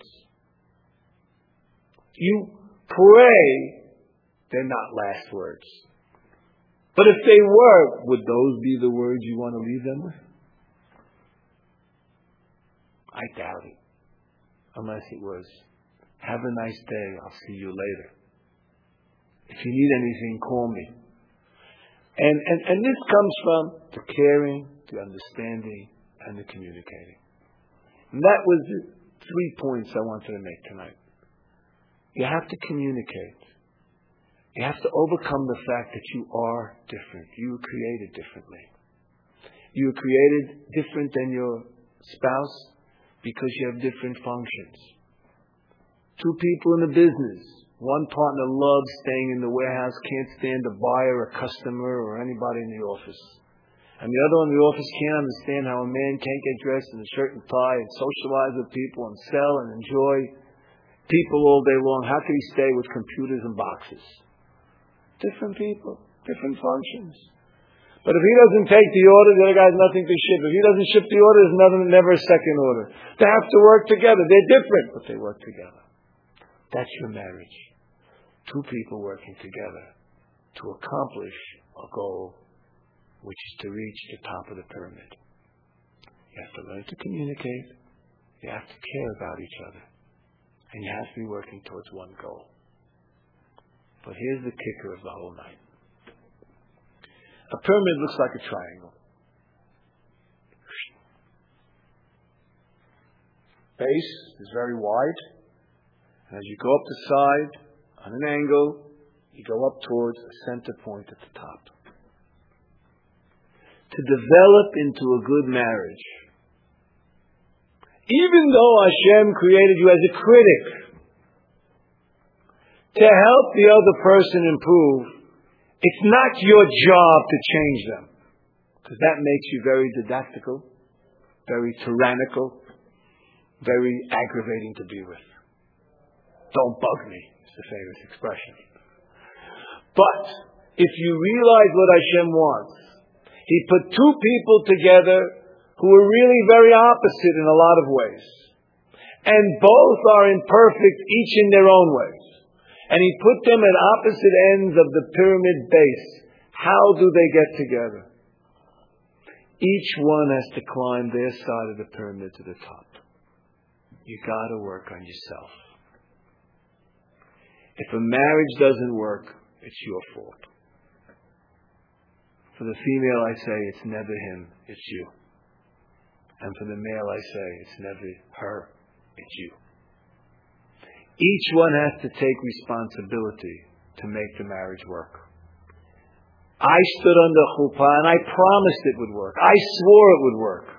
You pray they're not last words. But if they were, would those be the words you want to leave them with? I doubt it. Unless it was, have a nice day, I'll see you later. If you need anything, call me. And, and, and this comes from the caring, the understanding, and the communicating. And that was the three points I wanted to make tonight. You have to communicate. You have to overcome the fact that you are different. You were created differently. You were created different than your spouse because you have different functions. Two people in a business. One partner loves staying in the warehouse, can't stand a buyer, a customer, or anybody in the office. And the other one in the office can't understand how a man can't get dressed in a shirt and tie and socialize with people and sell and enjoy people all day long. How can he stay with computers and boxes? Different people, different functions. But if he doesn't take the order, the other guy has nothing to ship. If he doesn't ship the order, there's never, never a second order. They have to work together. They're different, but they work together. That's your marriage. Two people working together to accomplish a goal which is to reach the top of the pyramid. You have to learn to communicate. You have to care about each other. And you have to be working towards one goal. But here's the kicker of the whole night. A pyramid looks like a triangle. Base is very wide. And as you go up the side, on an angle, you go up towards a center point at the top. To develop into a good marriage, even though Hashem created you as a critic, to help the other person improve, it's not your job to change them. Because that makes you very didactical, very tyrannical, very aggravating to be with. Don't bug me, is the famous expression. But if you realize what Hashem wants, He put two people together who are really very opposite in a lot of ways. And both are imperfect, each in their own ways. And He put them at opposite ends of the pyramid base. How do they get together? Each one has to climb their side of the pyramid to the top. You got to work on yourself. If a marriage doesn't work, it's your fault. For the female, I say, it's never him, it's you. And for the male, I say, it's never her, it's you. Each one has to take responsibility to make the marriage work. I stood under chuppah and I promised it would work. I swore it would work.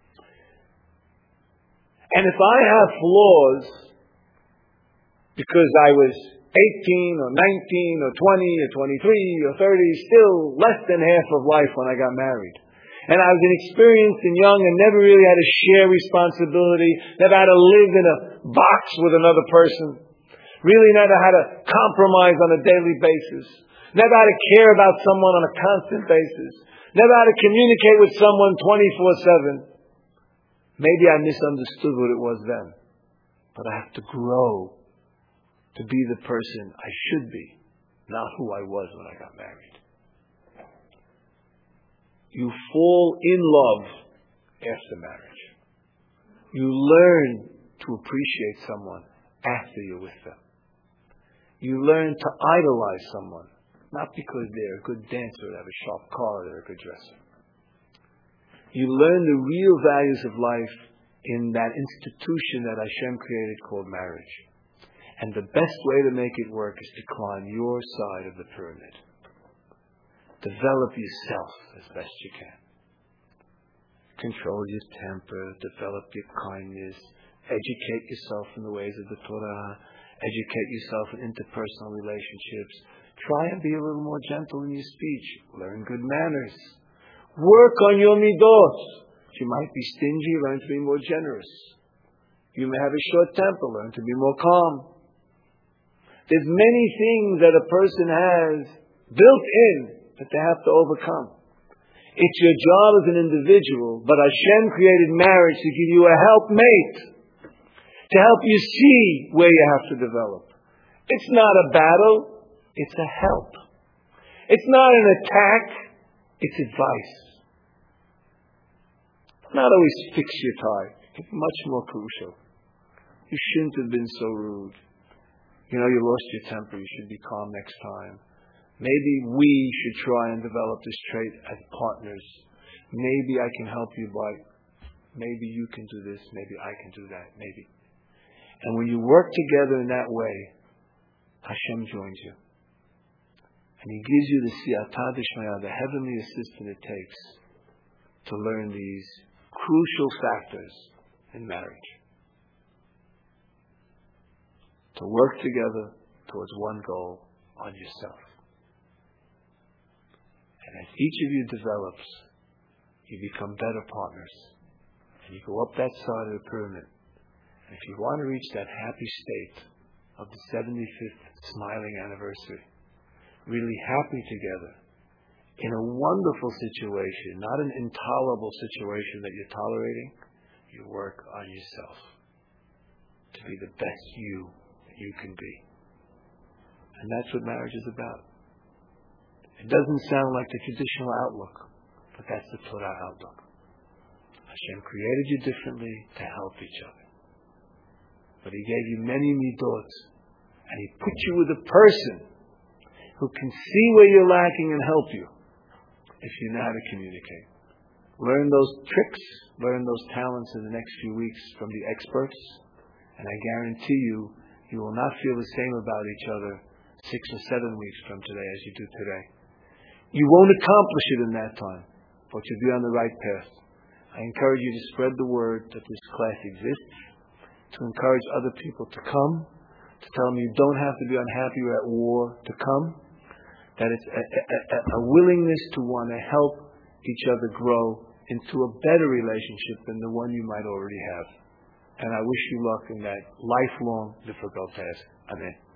And if I have flaws because I was eighteen or nineteen or twenty or twenty-three or thirty, still less than half of life when I got married. And I was inexperienced and young and never really had to share responsibility, never had to live in a box with another person, really never had to compromise on a daily basis, never had to care about someone on a constant basis, never had to communicate with someone twenty-four seven. Maybe I misunderstood what it was then, but I have to grow to be the person I should be, not who I was when I got married. You fall in love after marriage. You learn to appreciate someone after you're with them. You learn to idolize someone, not because they're a good dancer, they have a sharp car, or they're a good dresser. You learn the real values of life in that institution that Hashem created called marriage. And the best way to make it work is to climb your side of the pyramid. Develop yourself as best you can. Control your temper, develop your kindness, educate yourself in the ways of the Torah, educate yourself in interpersonal relationships. Try and be a little more gentle in your speech. Learn good manners. Work on your midot. You might be stingy, learn to be more generous. You may have a short temper, learn to be more calm. There's many things that a person has built in that they have to overcome. It's your job as an individual, but Hashem created marriage to give you a helpmate, to help you see where you have to develop. It's not a battle, it's a help. It's not an attack, it's advice. Not always fix your tie. It's much more crucial. You shouldn't have been so rude. You know, you lost your temper, you should be calm next time. Maybe we should try and develop this trait as partners. Maybe I can help you by, maybe you can do this, maybe I can do that, maybe. And when you work together in that way, Hashem joins you. And He gives you the siyata d'shmaya, the heavenly assistance it takes to learn these crucial factors in marriage. To work together towards one goal on yourself. And as each of you develops, you become better partners. And you go up that side of the pyramid. And if you want to reach that happy state of the seventy-fifth smiling anniversary, really happy together, in a wonderful situation, not an intolerable situation that you're tolerating, you work on yourself to be the best you that you can be. And that's what marriage is about. It doesn't sound like the traditional outlook. But that's the Torah outlook. Hashem created you differently to help each other. But He gave you many midot, and He put you with a person who can see where you're lacking and help you if you know how to communicate. Learn those tricks, learn those talents in the next few weeks from the experts, and I guarantee you, you will not feel the same about each other six or seven weeks from today as you do today. You won't accomplish it in that time, but you'll be on the right path. I encourage you to spread the word that this class exists, to encourage other people to come, to tell them you don't have to be unhappy or at war to come, that it's a, a, a willingness to want to help each other grow into a better relationship than the one you might already have. And I wish you luck in that lifelong difficult task. Amen.